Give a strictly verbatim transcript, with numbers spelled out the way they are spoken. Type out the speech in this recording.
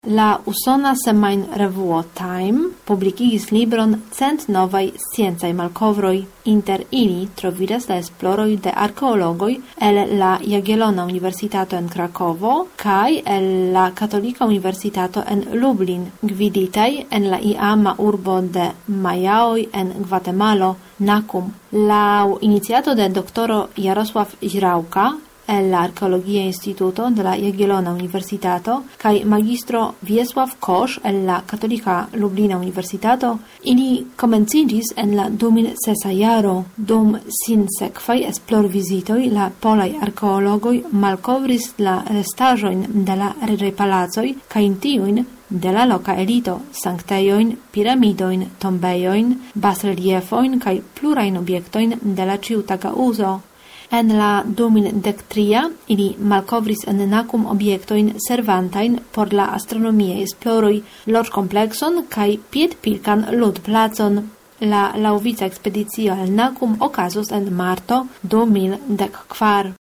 La usona semajnrevuo Time publikigis libron Cent novaj sciencaj malkovroj. Inter ili trovidas la esploroj de arkeologoj el la Jagiellona Universitato en Krakovo kaj el la Katolika Universitato en Lublin, gviditaj en la iama urbo de Majaoj en Gvatemalo, Nacum. Laŭ iniciato de doktoro Jarosław Źrałka el la Arkeologia Instituto de la Jagiellona Universitato kaj magistro Wiesław Kosz el la Katolika Lublina Universitato, ili komenciĝis en la du mil sesa jaro. Dum sinsekvaj esplorvizitoj la polaj arkeologoj malkovris la restaĵojn de la reĝaj palacoj kaj tiujn de la loka elito, sanktejojn, piramidojn, tombejojn, basreliefojn kaj plurajn objektojn de la ĉiutaga uzo. En la du mil dek tria ili malkovris en Nacum objektojn servantajn por la astronomiaj esploroj, loĝkomplekson kaj piedpilkan ludplacon. La laŭvica ekspedicio al Nacum okazos en marto du mil dek kvar.